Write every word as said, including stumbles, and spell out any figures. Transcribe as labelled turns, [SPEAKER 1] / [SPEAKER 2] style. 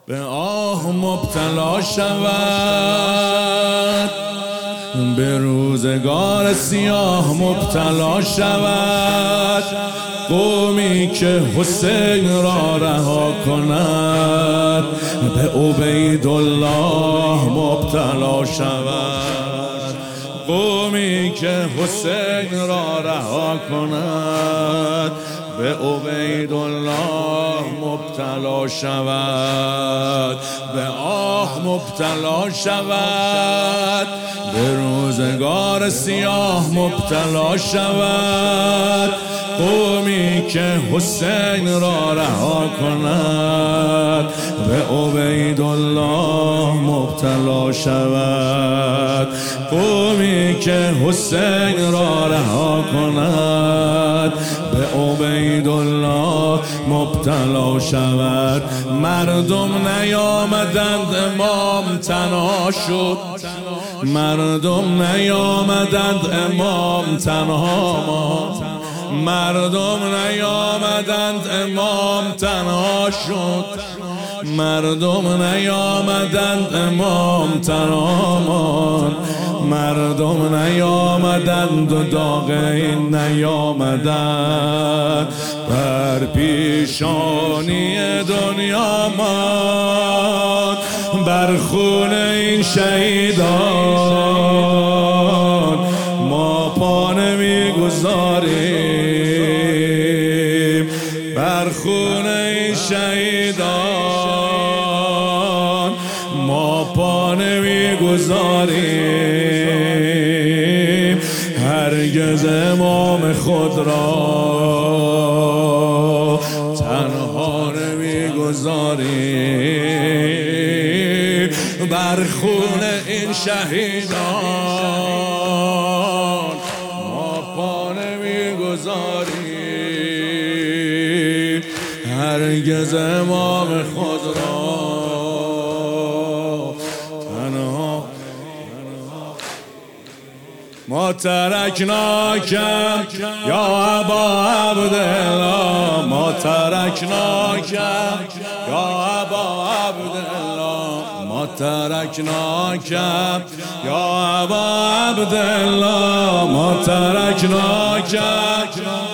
[SPEAKER 1] به آه مبتلا شود، به روزگار سیاه مبتلا شود. قومی که حسین را رها کند، به عبیدالله مبتلا شود. قومی که حسین را رها کند، به عبیدالله مبتلا شود. به آه مبتلا شود، به روزگار سیاه مبتلا شود. قومی که حسین را رها کند، به عبیدالله مبتلا شود. قومی که حسین را رها کند، به عبیدالله مبتلا شود. مردم نیامدند امام تنها شد، مردم نیامدند امام تنها ماند. مردم نیامدند امام تنها شد، مردم نیامدند امام تنها ماند. مردم نیامدند و داغ این نیامدند، بر پیشانی دنیا ماند. بر خون این شهیدان ما پا نمیگذاریم، بر خون این شهیدان ما پا نمیگذاریم. هرگز امام خود را تنها نمیگذاریم، بر خون این شهیدان ما پا نمیگذاریم. هرگز امام خود را تنها ما ترکناکم یا ابا عبدالله، ما ترکناکم یا ابا عبدالله، ما ترکناکم یا ابا عبدالله، ما ترکناکم